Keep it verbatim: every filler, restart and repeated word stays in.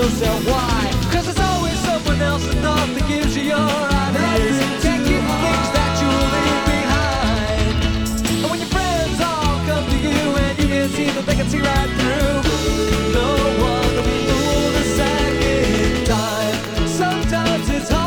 yourself why. Cause there's always someone else enough that gives you your ideas. Can't keep the things that you leave behind. And when your friends all come to you and you can see that they can see right through, no one will be fooled a second time. Sometimes it's hard.